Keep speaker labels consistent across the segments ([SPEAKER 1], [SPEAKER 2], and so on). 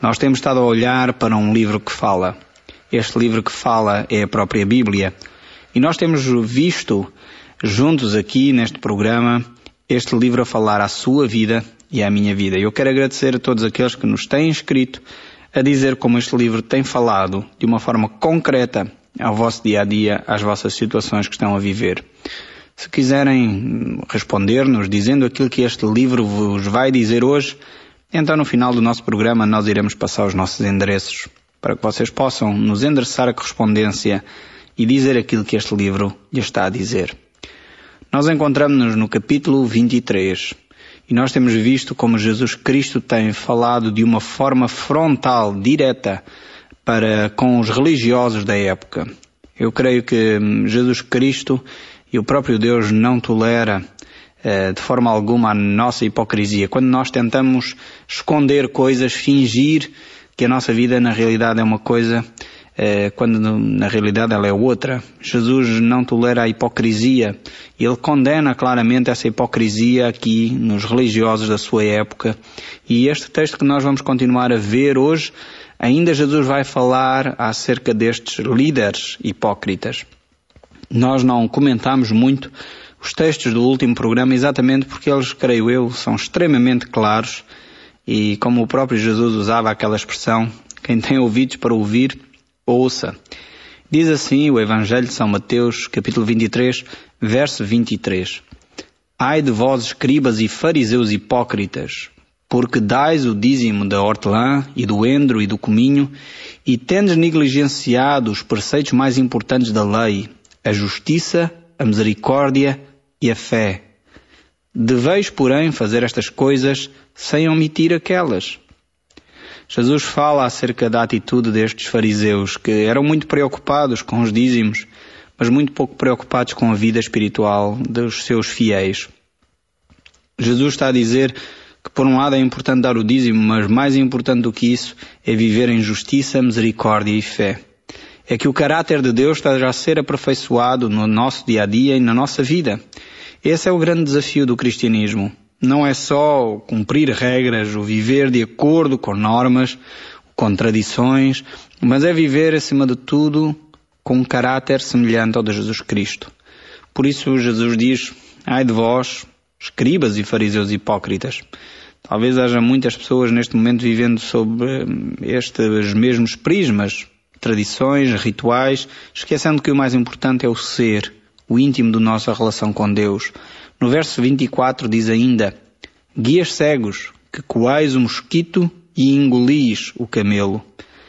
[SPEAKER 1] Nós temos estado a olhar para um livro que fala. Este livro que fala é a própria Bíblia. E nós temos visto, juntos aqui neste programa, este livro a falar à sua vida e à minha vida. Eu quero agradecer a todos aqueles que nos têm escrito a dizer como este livro tem falado de uma forma concreta ao vosso dia-a-dia, às vossas situações que estão a viver. Se quiserem responder-nos dizendo aquilo que este livro vos vai dizer hoje, então no final do nosso programa nós iremos passar os nossos endereços para que vocês possam nos endereçar a correspondência e dizer aquilo que este livro lhe está a dizer. Nós encontramos-nos no capítulo 23 e nós temos visto como Jesus Cristo tem falado de uma forma frontal, direta, para com os religiosos da época. Eu creio que Jesus Cristo e o próprio Deus não tolera de forma alguma a nossa hipocrisia. Quando nós tentamos esconder coisas, fingir que a nossa vida na realidade é uma coisa, quando na realidade ela é outra. Jesus não tolera a hipocrisia. Ele condena claramente essa hipocrisia aqui nos religiosos da sua época. E este texto que nós vamos continuar a ver hoje, ainda Jesus vai falar acerca destes líderes hipócritas. Nós não comentamos muito os textos do último programa exatamente porque eles, creio eu, são extremamente claros e como o próprio Jesus usava aquela expressão, quem tem ouvidos para ouvir, ouça. Diz assim o Evangelho de São Mateus, capítulo 23, verso 23. Ai de vós, escribas e fariseus hipócritas, porque dais o dízimo da hortelã e do endro e do cominho e tendes negligenciado os preceitos mais importantes da lei, a justiça, a misericórdia e a fé. Deveis, porém, fazer estas coisas sem omitir aquelas. Jesus fala acerca da atitude destes fariseus, que eram muito preocupados com os dízimos, mas muito pouco preocupados com a vida espiritual dos seus fiéis. Jesus está a dizer que por um lado é importante dar o dízimo, mas mais importante do que isso é viver em justiça, misericórdia e fé. É que o caráter de Deus está já a ser aperfeiçoado no nosso dia-a-dia e na nossa vida. Esse é o grande desafio do cristianismo. Não é só cumprir regras, o viver de acordo com normas, com tradições, mas é viver, acima de tudo, com um caráter semelhante ao de Jesus Cristo. Por isso Jesus diz, ai de vós, escribas e fariseus hipócritas. Talvez haja muitas pessoas neste momento vivendo sob estes mesmos prismas, tradições, rituais, esquecendo que o mais importante é o ser, o íntimo da nossa relação com Deus. No verso 24 diz ainda, guias cegos, que coais o mosquito e engolis o camelo.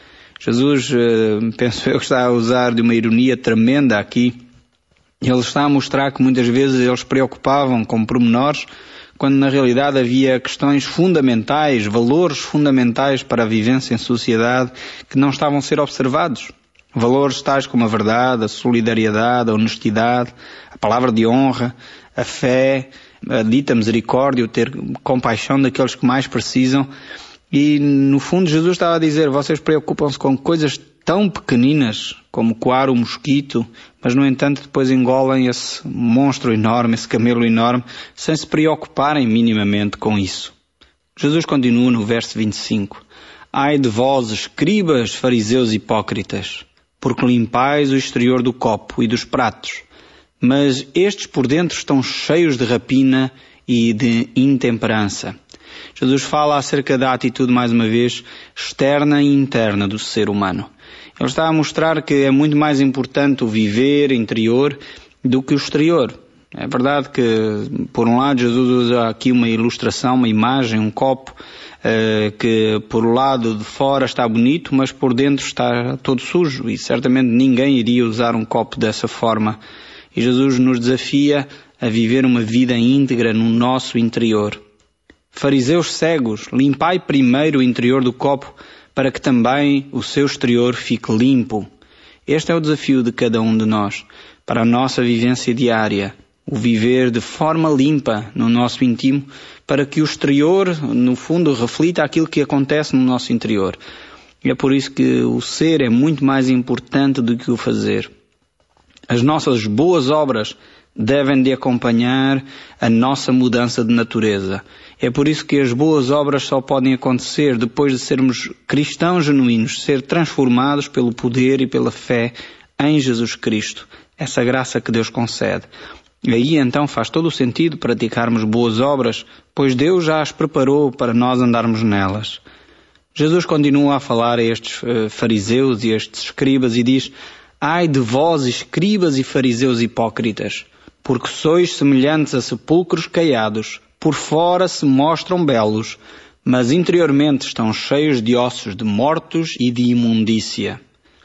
[SPEAKER 1] Jesus, penso eu, que está a usar de uma ironia tremenda aqui. Ele está a mostrar que muitas vezes eles se preocupavam com pormenores, quando na realidade havia questões fundamentais, valores fundamentais para a vivência em sociedade que não estavam a ser observados. Valores tais como a verdade, a solidariedade, a honestidade, a palavra de honra, a fé, a dita misericórdia, o ter compaixão daqueles que mais precisam. E no fundo Jesus estava a dizer, vocês preocupam-se com coisas tão pequeninas como coar o mosquito, mas no entanto depois engolem esse monstro enorme, esse camelo enorme, sem se preocuparem minimamente com isso. Jesus continua no verso 25. Ai de vós, escribas, fariseus hipócritas, porque limpais o exterior do copo e dos pratos, mas estes por dentro estão cheios de rapina e de intemperança. Jesus fala acerca da atitude, mais uma vez, externa e interna do ser humano. Ele está a mostrar que é muito mais importante o viver interior do que o exterior. É verdade que, por um lado, Jesus usa aqui uma ilustração, uma imagem, um copo, que por o lado de fora está bonito, mas por dentro está todo sujo. E certamente ninguém iria usar um copo dessa forma. E Jesus nos desafia a viver uma vida íntegra no nosso interior. Fariseus cegos, limpai primeiro o interior do copo, para que também o seu exterior fique limpo. Este é o desafio de cada um de nós, para a nossa vivência diária, o viver de forma limpa no nosso íntimo, para que o exterior, no fundo, reflita aquilo que acontece no nosso interior. E é por isso que o ser é muito mais importante do que o fazer. As nossas boas obras devem de acompanhar a nossa mudança de natureza. É por isso que as boas obras só podem acontecer depois de sermos cristãos genuínos, ser transformados pelo poder e pela fé em Jesus Cristo. Essa graça que Deus concede. E aí então faz todo o sentido praticarmos boas obras, pois Deus já as preparou para nós andarmos nelas. Jesus continua a falar a estes fariseus e estes escribas e diz: ai de vós, escribas e fariseus hipócritas, porque sois semelhantes a sepulcros caiados, por fora se mostram belos, mas interiormente estão cheios de ossos de mortos e de imundícia.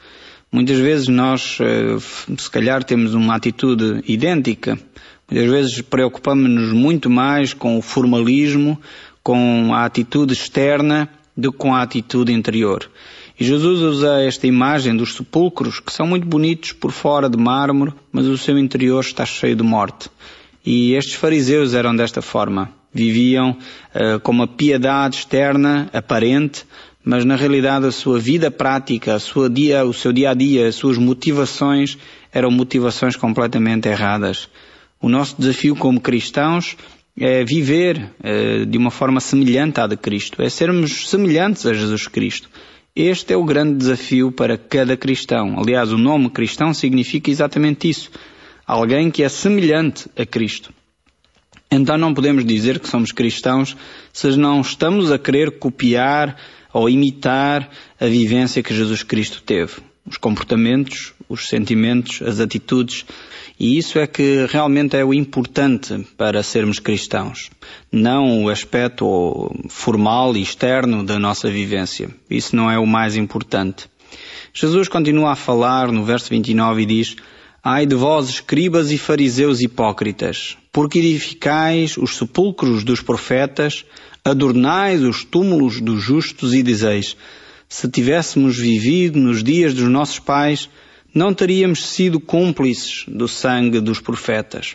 [SPEAKER 1] Muitas vezes nós, se calhar, temos uma atitude idêntica. Muitas vezes preocupamos-nos muito mais com o formalismo, com a atitude externa, do que com a atitude interior. E Jesus usa esta imagem dos sepulcros, que são muito bonitos por fora de mármore, mas o seu interior está cheio de morte. E estes fariseus eram desta forma. Viviam com uma piedade externa, aparente, mas na realidade a sua vida prática, o seu dia a dia, as suas motivações eram motivações completamente erradas. O nosso desafio como cristãos é viver de uma forma semelhante à de Cristo, é sermos semelhantes a Jesus Cristo. Este é o grande desafio para cada cristão. Aliás, o nome cristão significa exatamente isso. Alguém que é semelhante a Cristo. Então não podemos dizer que somos cristãos se não estamos a querer copiar ou imitar a vivência que Jesus Cristo teve. Os comportamentos, os sentimentos, as atitudes. E isso é que realmente é o importante para sermos cristãos. Não o aspecto formal e externo da nossa vivência. Isso não é o mais importante. Jesus continua a falar no verso 29 e diz: ai de vós, escribas e fariseus hipócritas, porque edificais os sepulcros dos profetas, adornais os túmulos dos justos e dizeis: se tivéssemos vivido nos dias dos nossos pais, não teríamos sido cúmplices do sangue dos profetas.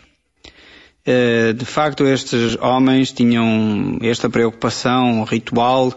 [SPEAKER 1] De facto, estes homens tinham esta preocupação ritual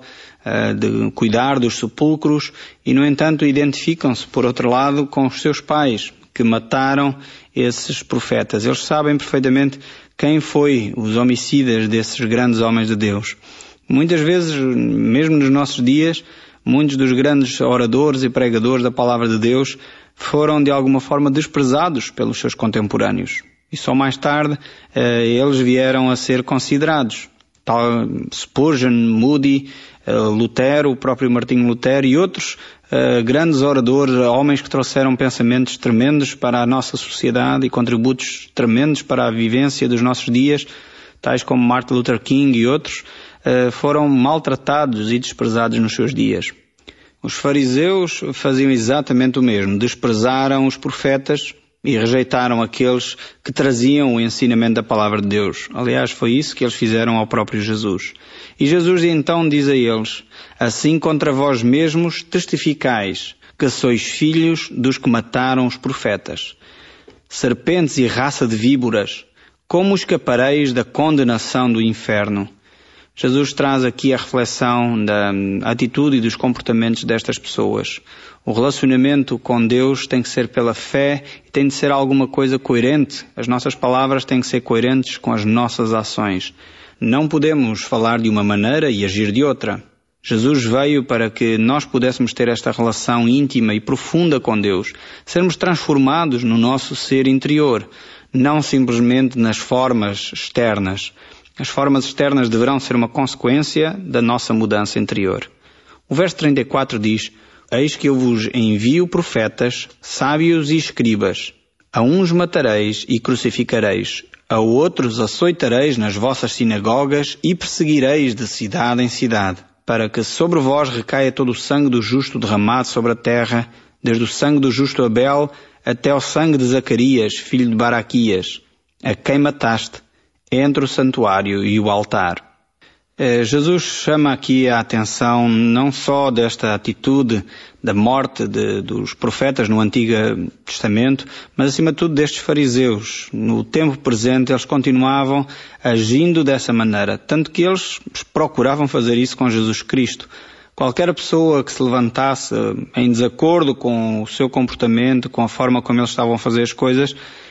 [SPEAKER 1] de cuidar dos sepulcros e, no entanto, identificam-se, por outro lado, com os seus pais, que mataram esses profetas. Eles sabem perfeitamente quem foi os homicidas desses grandes homens de Deus. Muitas vezes, mesmo nos nossos dias, muitos dos grandes oradores e pregadores da palavra de Deus foram de alguma forma desprezados pelos seus contemporâneos. E só mais tarde eles vieram a ser considerados. Tal Spurgeon, Moody, Lutero, o próprio Martinho Lutero e outros grandes oradores, homens que trouxeram pensamentos tremendos para a nossa sociedade e contributos tremendos para a vivência dos nossos dias, tais como Martin Luther King e outros, foram maltratados e desprezados nos seus dias. Os fariseus faziam exatamente o mesmo. Desprezaram os profetas e rejeitaram aqueles que traziam o ensinamento da palavra de Deus. Aliás, foi isso que eles fizeram ao próprio Jesus. E Jesus então diz a eles: assim contra vós mesmos testificais que sois filhos dos que mataram os profetas. Serpentes e raça de víboras, como escapareis da condenação do inferno? Jesus traz aqui a reflexão da atitude e dos comportamentos destas pessoas. O relacionamento com Deus tem que ser pela fé e tem de ser alguma coisa coerente. As nossas palavras têm que ser coerentes com as nossas ações. Não podemos falar de uma maneira e agir de outra. Jesus veio para que nós pudéssemos ter esta relação íntima e profunda com Deus, sermos transformados no nosso ser interior, não simplesmente nas formas externas. As formas externas deverão ser uma consequência da nossa mudança interior. O verso 34 diz: eis que eu vos envio profetas, sábios e escribas. A uns matareis e crucificareis, a outros açoitareis nas vossas sinagogas e perseguireis de cidade em cidade, para que sobre vós recaia todo o sangue do justo derramado sobre a terra, desde o sangue do justo Abel até ao sangue de Zacarias, filho de Baraquias, a quem mataste, entre o santuário e o altar. Jesus chama aqui a atenção não só desta atitude da morte dos profetas no Antigo Testamento, mas acima de tudo destes fariseus. No tempo presente eles continuavam agindo dessa maneira, tanto que eles procuravam fazer isso com Jesus Cristo. Qualquer pessoa que se levantasse em desacordo com o seu comportamento, com a forma como eles estavam a fazer as coisas,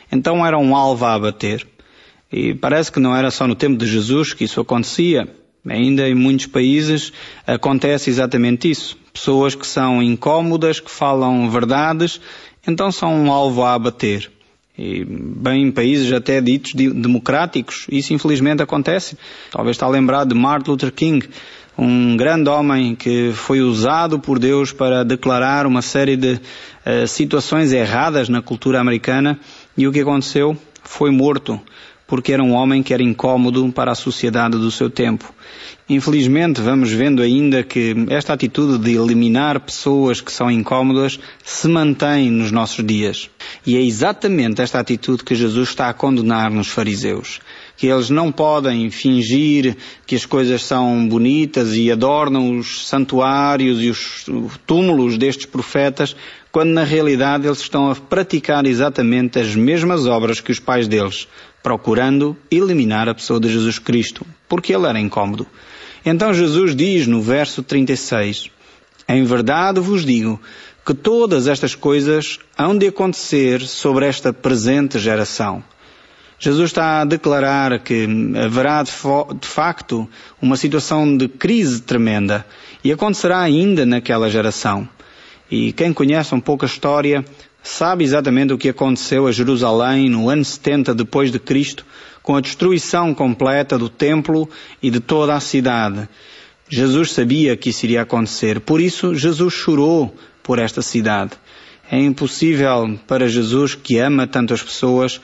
[SPEAKER 1] então era um alvo a abater. E parece que não era só no tempo de Jesus que isso acontecia. Ainda em muitos países acontece exatamente isso. Pessoas que são incómodas, que falam verdades, então são um alvo a abater. E bem em países até ditos democráticos, isso infelizmente acontece. Talvez está lembrado de Martin Luther King, um grande homem que foi usado por Deus para declarar uma série de situações erradas na cultura americana, e o que aconteceu? Foi morto, porque era um homem que era incómodo para a sociedade do seu tempo. Infelizmente, vamos vendo ainda que esta atitude de eliminar pessoas que são incómodas se mantém nos nossos dias. E é exatamente esta atitude que Jesus está a condenar nos fariseus. Que eles não podem fingir que as coisas são bonitas e adornam os santuários e os túmulos destes profetas, quando na realidade eles estão a praticar exatamente as mesmas obras que os pais deles, procurando eliminar a pessoa de Jesus Cristo, porque ele era incómodo. Então Jesus diz no verso 36, em verdade vos digo que todas estas coisas hão de acontecer sobre esta presente geração. Jesus está a declarar que haverá de facto uma situação de crise tremenda e acontecerá ainda naquela geração. E quem conhece um pouco a história sabe exatamente o que aconteceu a Jerusalém no ano 70 depois de Cristo, com a destruição completa do templo e de toda a cidade. Jesus sabia que isso iria acontecer, por isso Jesus chorou por esta cidade. É impossível para Jesus, que ama tantas pessoas,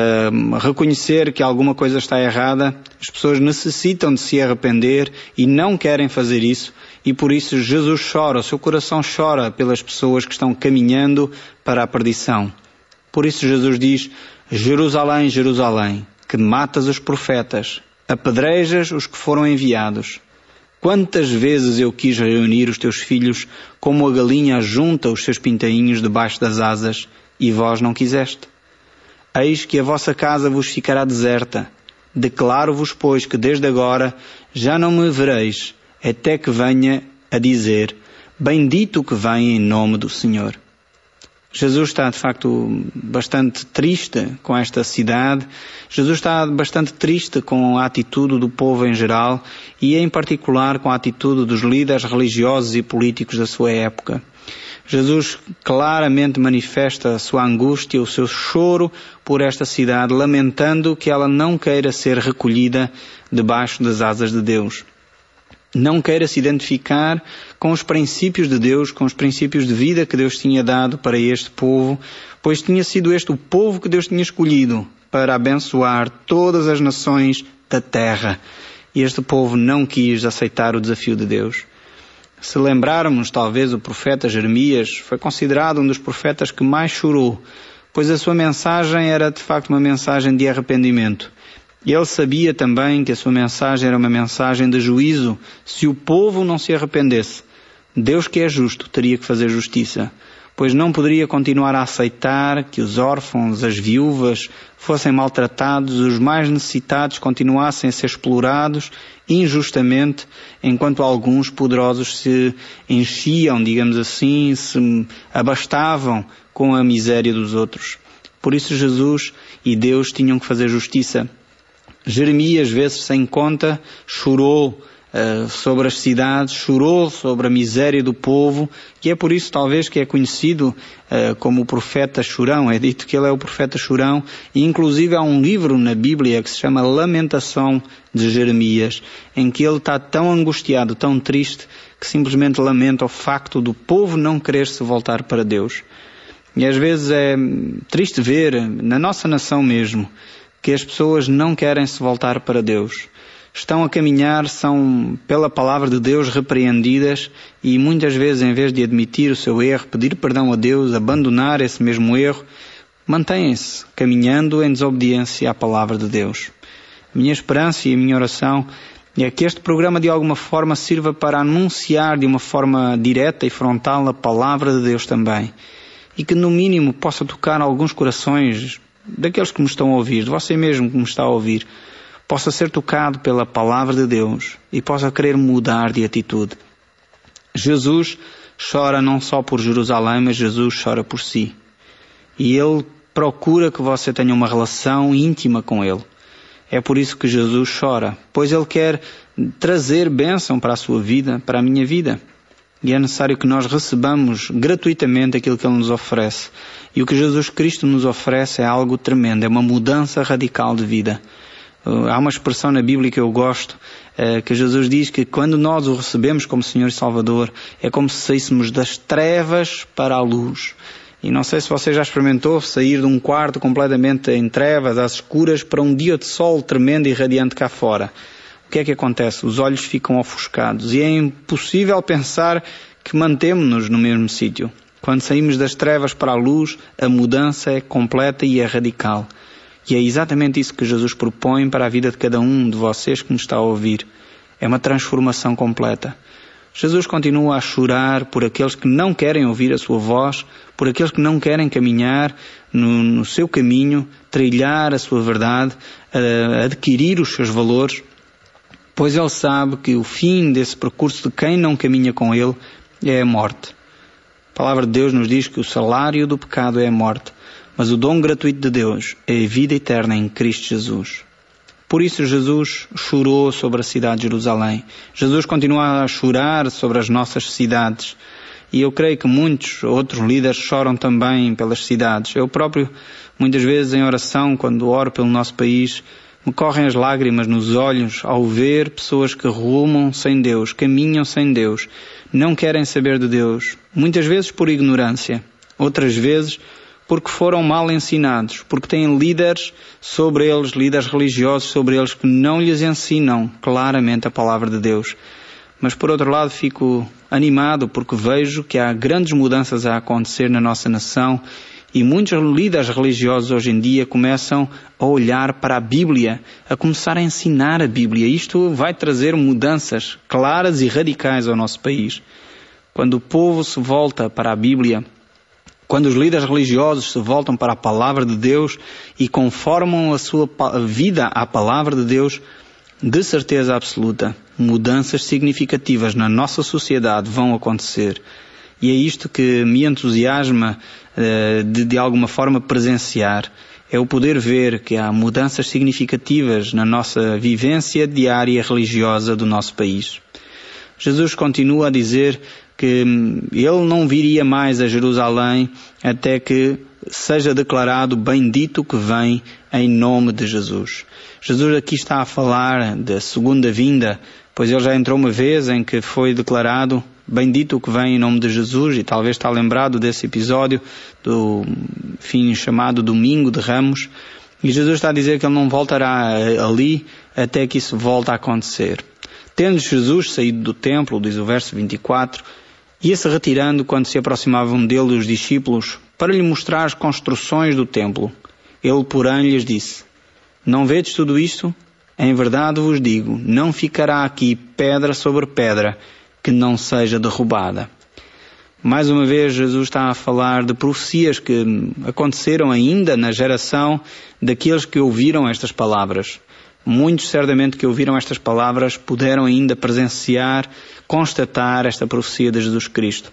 [SPEAKER 1] reconhecer que alguma coisa está errada. As pessoas necessitam de se arrepender e não querem fazer isso. E por isso Jesus chora, o seu coração chora pelas pessoas que estão caminhando para a perdição. Por isso Jesus diz, Jerusalém, Jerusalém, que matas os profetas, apedrejas os que foram enviados. Quantas vezes eu quis reunir os teus filhos como a galinha junta os seus pintainhos debaixo das asas, e vós não quiseste. Eis que a vossa casa vos ficará deserta. Declaro-vos, pois, que desde agora já não me vereis, até que venha a dizer, bendito que vem em nome do Senhor. Jesus está, de facto, bastante triste com esta cidade. Jesus está bastante triste com a atitude do povo em geral e, em particular, com a atitude dos líderes religiosos e políticos da sua época. Jesus claramente manifesta a sua angústia, o seu choro por esta cidade, lamentando que ela não queira ser recolhida debaixo das asas de Deus. Não queira se identificar com os princípios de Deus, com os princípios de vida que Deus tinha dado para este povo, pois tinha sido este o povo que Deus tinha escolhido para abençoar todas as nações da terra. E este povo não quis aceitar o desafio de Deus. Se lembrarmos, talvez o profeta Jeremias foi considerado um dos profetas que mais chorou, pois a sua mensagem era de facto uma mensagem de arrependimento. E ele sabia também que a sua mensagem era uma mensagem de juízo se o povo não se arrependesse. Deus, que é justo, teria que fazer justiça, pois não poderia continuar a aceitar que os órfãos, as viúvas, fossem maltratados, os mais necessitados continuassem a ser explorados injustamente, enquanto alguns poderosos se enchiam, digamos assim, se abastavam com a miséria dos outros. Por isso Jesus e Deus tinham que fazer justiça. Jeremias, vezes sem conta, chorou sobre as cidades, chorou sobre a miséria do povo, e é por isso talvez que é conhecido como o profeta chorão. É dito que ele é o profeta chorão, e inclusive há um livro na Bíblia que se chama Lamentação de Jeremias, em que ele está tão angustiado, tão triste, que simplesmente lamenta o facto do povo não querer se voltar para Deus. E às vezes é triste ver, na nossa nação mesmo, que as pessoas não querem se voltar para Deus. Estão a caminhar, são pela palavra de Deus repreendidas e muitas vezes, em vez de admitir o seu erro, pedir perdão a Deus, abandonar esse mesmo erro, mantêm-se caminhando em desobediência à palavra de Deus. A minha esperança e a minha oração é que este programa de alguma forma sirva para anunciar de uma forma direta e frontal a palavra de Deus também. E que no mínimo possa tocar alguns corações daqueles que me estão a ouvir, de você mesmo que me está a ouvir, possa ser tocado pela palavra de Deus e possa querer mudar de atitude. Jesus chora não só por Jerusalém, mas Jesus chora por si. E ele procura que você tenha uma relação íntima com Ele. É por isso que Jesus chora, pois Ele quer trazer bênção para a sua vida, para a minha vida. E é necessário que nós recebamos gratuitamente aquilo que Ele nos oferece. E o que Jesus Cristo nos oferece é algo tremendo, é uma mudança radical de vida. Há uma expressão na Bíblia que eu gosto, que Jesus diz que quando nós o recebemos como Senhor e Salvador, é como se saíssemos das trevas para a luz. E não sei se você já experimentou sair de um quarto completamente em trevas, às escuras, para um dia de sol tremendo e radiante cá fora. O que é que acontece? Os olhos ficam ofuscados e é impossível pensar que mantemos-nos no mesmo sítio. Quando saímos das trevas para a luz, a mudança é completa e é radical. E é exatamente isso que Jesus propõe para a vida de cada um de vocês que nos está a ouvir. É uma transformação completa. Jesus continua a chorar por aqueles que não querem ouvir a sua voz, por aqueles que não querem caminhar no seu caminho, trilhar a sua verdade, adquirir os seus valores, pois Ele sabe que o fim desse percurso de quem não caminha com Ele é a morte. A palavra de Deus nos diz que o salário do pecado é a morte, mas o dom gratuito de Deus é a vida eterna em Cristo Jesus. Por isso Jesus chorou sobre a cidade de Jerusalém. Jesus continua a chorar sobre as nossas cidades. E eu creio que muitos outros líderes choram também pelas cidades. Eu próprio, muitas vezes em oração, quando oro pelo nosso país, me correm as lágrimas nos olhos ao ver pessoas que rumam sem Deus, caminham sem Deus, não querem saber de Deus, muitas vezes por ignorância, outras vezes porque foram mal ensinados, porque têm líderes sobre eles, líderes religiosos sobre eles que não lhes ensinam claramente a palavra de Deus. Mas por outro lado fico animado porque vejo que há grandes mudanças a acontecer na nossa nação e muitos líderes religiosos hoje em dia começam a olhar para a Bíblia, a começar a ensinar a Bíblia. Isto vai trazer mudanças claras e radicais ao nosso país. Quando o povo se volta para a Bíblia, quando os líderes religiosos se voltam para a palavra de Deus e conformam a sua vida à palavra de Deus, de certeza absoluta, mudanças significativas na nossa sociedade vão acontecer. E é isto que me entusiasma de alguma forma presenciar. É o poder ver que há mudanças significativas na nossa vivência diária religiosa do nosso país. Jesus continua a dizer que Ele não viria mais a Jerusalém até que seja declarado bendito que vem em nome de Jesus. Jesus aqui está a falar da segunda vinda, pois Ele já entrou uma vez em que foi declarado bendito o que vem em nome de Jesus, e talvez está lembrado desse episódio do fim chamado Domingo de Ramos, e Jesus está a dizer que Ele não voltará ali até que isso volte a acontecer. Tendo Jesus saído do templo, diz o verso 24, ia-se retirando quando se aproximavam dele os discípulos para lhe mostrar as construções do templo. Ele, porém, lhes disse: não vedes tudo isto? Em verdade vos digo, não ficará aqui pedra sobre pedra que não seja derrubada. Mais uma vez, Jesus está a falar de profecias que aconteceram ainda na geração daqueles que ouviram estas palavras. Muitos, certamente, que ouviram estas palavras puderam ainda presenciar, constatar esta profecia de Jesus Cristo.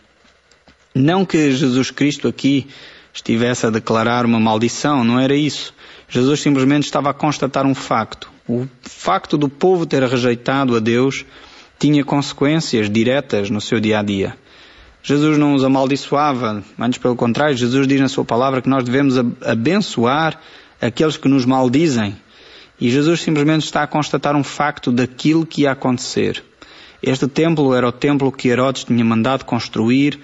[SPEAKER 1] Não que Jesus Cristo aqui estivesse a declarar uma maldição, não era isso. Jesus simplesmente estava a constatar um facto. O facto do povo ter rejeitado a Deus tinha consequências diretas no seu dia-a-dia. Jesus não os amaldiçoava, antes pelo contrário, Jesus diz na sua palavra que nós devemos abençoar aqueles que nos maldizem. E Jesus simplesmente está a constatar um facto daquilo que ia acontecer. Este templo era o templo que Herodes tinha mandado construir,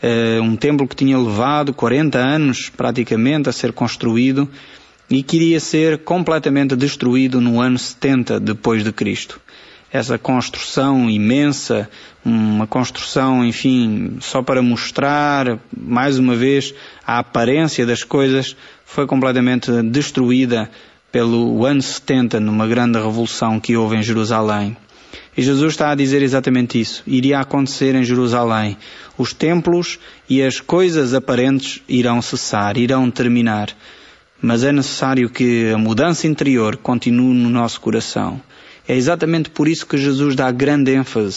[SPEAKER 1] um templo que tinha levado 40 anos praticamente a ser construído e que iria ser completamente destruído no ano 70 depois de Cristo. Essa construção imensa, uma construção, enfim, só para mostrar mais uma vez a aparência das coisas, foi completamente destruída pelo ano 70, numa grande revolução que houve em Jerusalém. E Jesus está a dizer exatamente isso. Iria acontecer em Jerusalém. Os templos e as coisas aparentes irão cessar, irão terminar. Mas é necessário que a mudança interior continue no nosso coração. É exatamente por isso que Jesus dá grande ênfase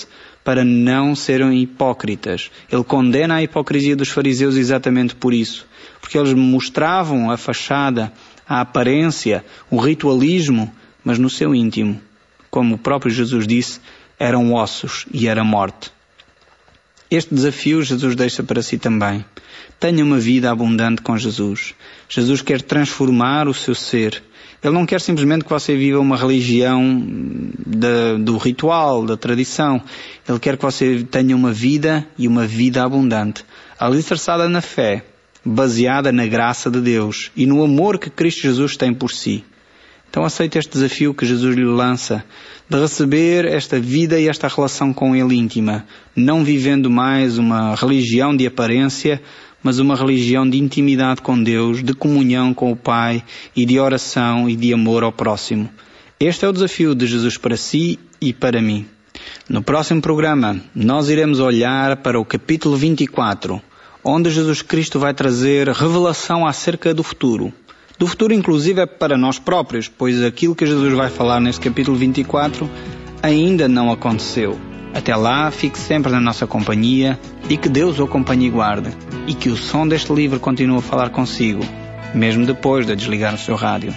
[SPEAKER 1] para não serem hipócritas. Ele condena a hipocrisia dos fariseus exatamente por isso. Porque eles mostravam a fachada, a aparência, o ritualismo, mas no seu íntimo, como o próprio Jesus disse, eram ossos e era morte. Este desafio Jesus deixa para si também. Tenha uma vida abundante com Jesus. Jesus quer transformar o seu ser. Ele não quer simplesmente que você viva uma religião do ritual, da tradição. Ele quer que você tenha uma vida e uma vida abundante, alicerçada na fé, baseada na graça de Deus e no amor que Cristo Jesus tem por si. Então aceite este desafio que Jesus lhe lança, de receber esta vida e esta relação com Ele íntima, não vivendo mais uma religião de aparência, mas uma religião de intimidade com Deus, de comunhão com o Pai e de oração e de amor ao próximo. Este é o desafio de Jesus para si e para mim. No próximo programa, nós iremos olhar para o capítulo 24, onde Jesus Cristo vai trazer revelação acerca do futuro. Do futuro, inclusive, é para nós próprios, pois aquilo que Jesus vai falar neste capítulo 24 ainda não aconteceu. Até lá, fique sempre na nossa companhia e que Deus o acompanhe e guarde. E que o som deste livro continue a falar consigo, mesmo depois de desligar o seu rádio.